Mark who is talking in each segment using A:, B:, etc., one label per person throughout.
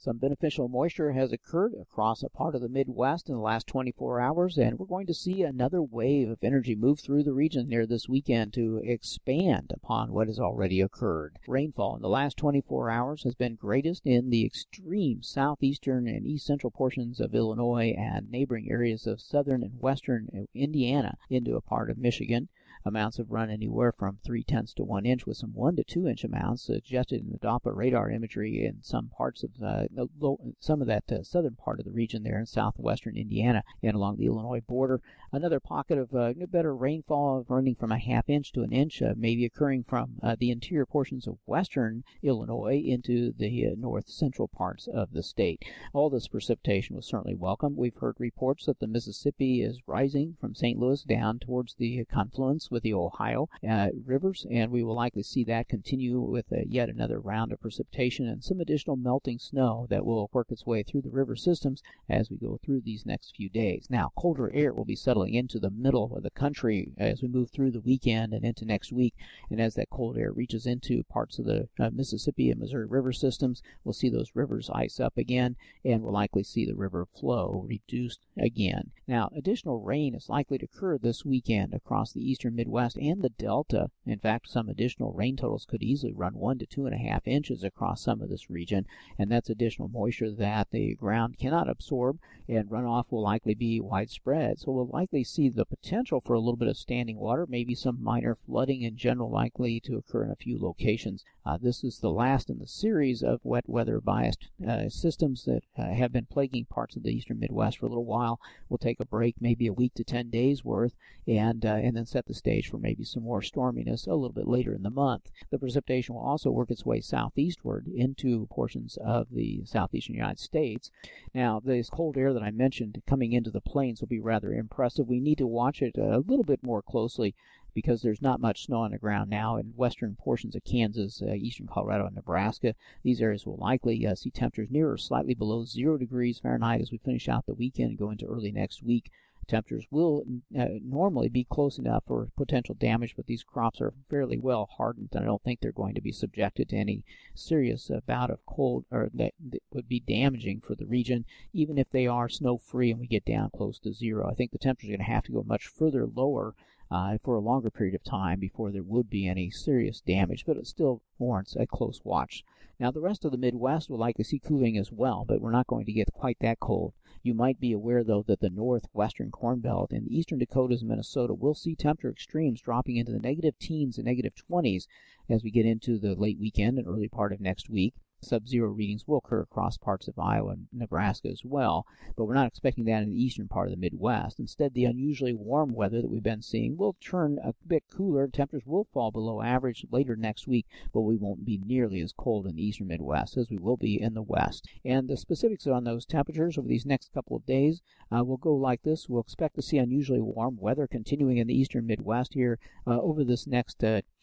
A: Some beneficial moisture has occurred across a part of the Midwest in the last 24 hours, and we're going to see another wave of energy move through the region near this weekend to expand upon what has already occurred. Rainfall in the last 24 hours has been greatest in the extreme southeastern and east central portions of Illinois and neighboring areas of southern and western Indiana into a part of Michigan. Amounts have run anywhere from 0.3 to 1 inch, with some 1 to 2 inch amounts suggested in the Doppler radar imagery in some parts of some of that southern part of the region there in southwestern Indiana and along the Illinois border. Another pocket of better rainfall running from a 1/2 inch to 1 inch may be occurring from the interior portions of western Illinois into the north central parts of the state. All this precipitation was certainly welcome. We've heard reports that the Mississippi is rising from St. Louis down towards the confluence with the Ohio rivers, and we will likely see that continue with yet another round of precipitation and some additional melting snow that will work its way through the river systems as we go through these next few days. Now, colder air will be settling into the middle of the country as we move through the weekend and into next week, and as that cold air reaches into parts of the Mississippi and Missouri river systems, we'll see those rivers ice up again, and we'll likely see the river flow reduced again. Now, additional rain is likely to occur this weekend across the eastern Midwest and the Delta. In fact, some additional rain totals could easily run 1 to 2.5 inches across some of this region, and that's additional moisture that the ground cannot absorb, and runoff will likely be widespread. So we'll likely see the potential for a little bit of standing water, maybe some minor flooding in general likely to occur in a few locations. This is the last in the series of wet weather biased systems that have been plaguing parts of the eastern Midwest for a little while. We'll take a break, maybe a week to 10 days worth, and then set the stage for maybe some more storminess a little bit later in the month. The precipitation will also work its way southeastward into portions of the southeastern United States. Now, this cold air that I mentioned coming into the plains will be rather impressive. We need to watch it a little bit more closely because there's not much snow on the ground now in western portions of Kansas, eastern Colorado, and Nebraska. These areas will likely see temperatures near or slightly below 0 degrees Fahrenheit as we finish out the weekend and go into early next week. Temperatures will normally be close enough for potential damage, but these crops are fairly well hardened, and I don't think they're going to be subjected to any serious bout of cold or that would be damaging for the region, even if they are snow-free and we get down close to 0. I think the temperatures are going to have to go much further lower for a longer period of time before there would be any serious damage, but it still warrants a close watch. Now, the rest of the Midwest will likely see cooling as well, but we're not going to get quite that cold. You might be aware, though, that the northwestern Corn Belt and the eastern Dakotas and Minnesota will see temperature extremes dropping into the negative teens and negative 20s as we get into the late weekend and early part of next week. Sub-zero readings will occur across parts of Iowa and Nebraska as well, but we're not expecting that in the eastern part of the Midwest. Instead, the unusually warm weather that we've been seeing will turn a bit cooler. Temperatures will fall below average later next week, but we won't be nearly as cold in the eastern Midwest as we will be in the West. And the specifics on those temperatures over these next couple of days will go like this. We'll expect to see unusually warm weather continuing in the eastern Midwest here over this next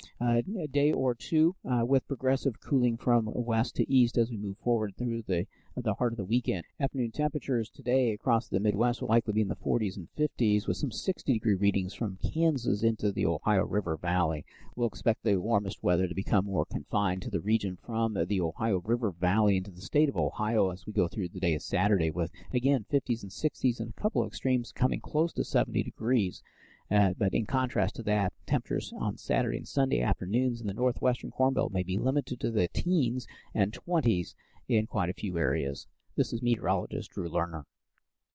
A: day or two, with progressive cooling from west to east as we move forward through the heart of the weekend. Afternoon temperatures today across the Midwest will likely be in the 40s and 50s, with some 60-degree readings from Kansas into the Ohio River Valley. We'll expect the warmest weather to become more confined to the region from the Ohio River Valley into the state of Ohio as we go through the day of Saturday, with, again, 50s and 60s and a couple of extremes coming close to 70 degrees. But in contrast to that, temperatures on Saturday and Sunday afternoons in the northwestern Corn Belt may be limited to the teens and 20s in quite a few areas. This is meteorologist Drew Lerner.